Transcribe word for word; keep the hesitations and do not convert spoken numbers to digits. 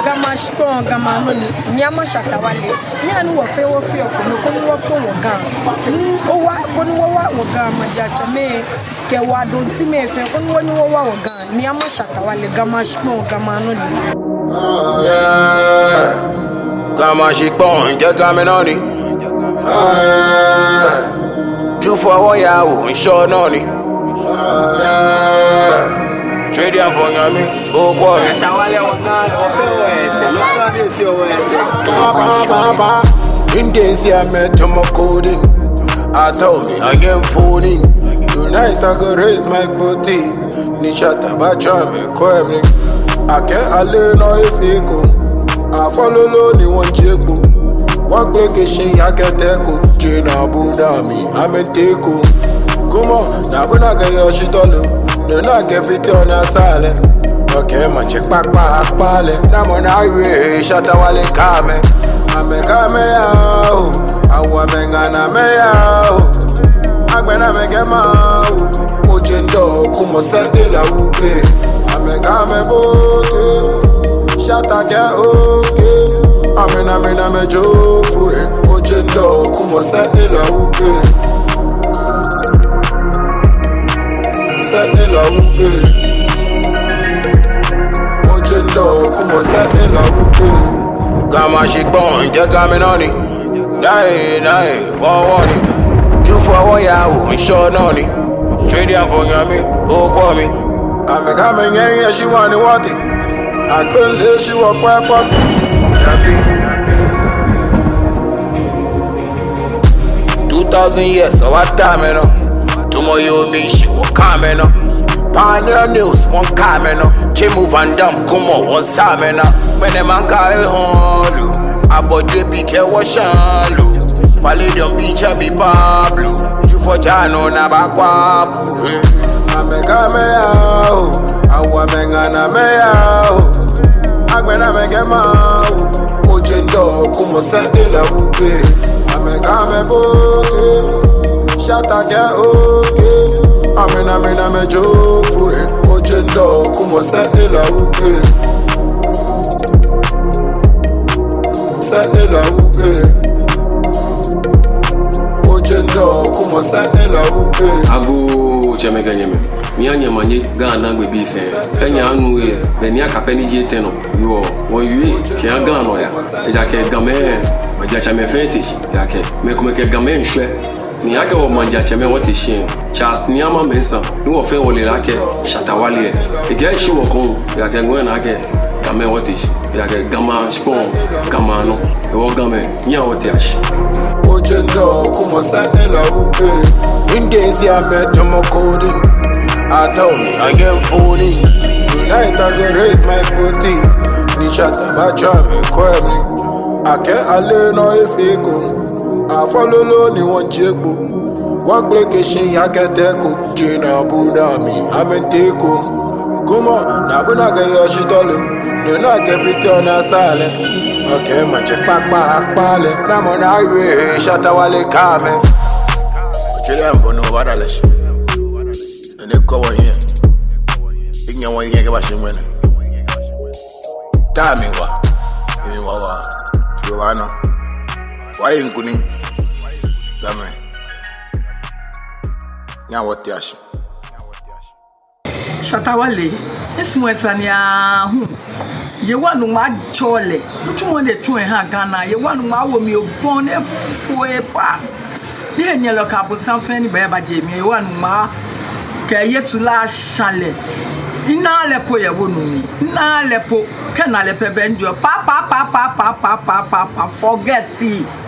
gama shpo gama no nyama shatawale nyanu wo fe wo fe okono ko wo ko wo gan ni o wa ko ni wo wa wo gan maja chame ke wa do ti me fe ko ni wo ni wo wa wo gan nyama shatawale gama shpo gama no ni oh yeah gama shpo nje gama no ni oh yeah ju fo wo ya wo nso no ni oh yeah Trade up on me, go go. Shatawale wona o fe o ese, lo fa bi fi o ese. Ba ba ba. In days I met to my coding. I told me I get phoning. Tonight I go raise my booty. Ni shata ba chame kwemi. I can't alone no if you go. I follow low ni one jeko. Walk location I get echo. Jina Buddha me, I'm in teko. Come on, now we not get your shit all over. No, not get fit on a salad. Okay, my check back back ballet. I'm on highway, Shatawale Kame. I'm a Kame out. I want Bengana Mayo. I'm gonna make a mouth. Ojendo, Kumo Satela Uke. I'm a Kame Bote. Shataka okay. I'm in a man, I'm a joke for it. Ojendo, Kumo Satela Uke. Satela uke Ojendo kumo satela uke Gama shikbon nje gami noni Nai nai wawani Jufu awo ya wo nsho noni Trade up on yami o kwa mi Ame gami nyenye she wani wati Akbele she wa kwa fati Nabi Two thousand years so what time no Tomorrow me she will come in. Pioneer news one coming. Chimu Van Dam Kumo one salmon. When the man carry home, about the big washalu. Palladium beach and me Pablo. You for Jano Nabakwabu. I'm a cameo. I want Bengana Mayo. I'm gonna make a mouth. Ojendo Kumo Satela Uke. I'm a cameo. Shataka okay. Amen amen amen joke for it. Ojendo kumo satela uke. Satela uke. Ojendo kumo satela uke. Ago chemeka nyeme. Mianya manye Ghana gbe bi fe. Kenya anu e be ni akapeni jete no. Yo won yue ke Ghana ya. Eja ke game. Maja chame fetish. Ya ke me kuma ke game nhwe. Ni yake wa manja cheme wote shien Charles Niama Mesa ni wo fe wole lake Shatawale e ge shi wo kon yake ngwe na ke game wote shi yake gama spon gama no e wo game nya wote ashi Ojendo kumo satela uke In days I met to my coding I told me I get phoning Tonight I go raise my booty Ni shata ba chame kwemi I can't alone no if you go I follow low ni one jeko. Walk location ya get echo. Jina Buddha me, I'm in teko. Come on, now we not get your shit all over. No, not get fit on a salad. Okay, my check back back ballet. I'm on highway, Shatawale Kame. Children for no waterless. And they go here. In your way, you get washing winner. Timing what? In what? You know. Why ain't good? Dame. Nya wote ashi. Shatawale ismwesania hu ye wanu ma chole utumo de tun ha Ghana ye wanu ma wo mi obon efue pa ni enye lo ka bo sanfe ni ba ba je mi ye wanu ma ke yesu la shale ina le po ye wonu mi ina le po ke na le pe benjo pa pa pa pa pa pa pa pa forget it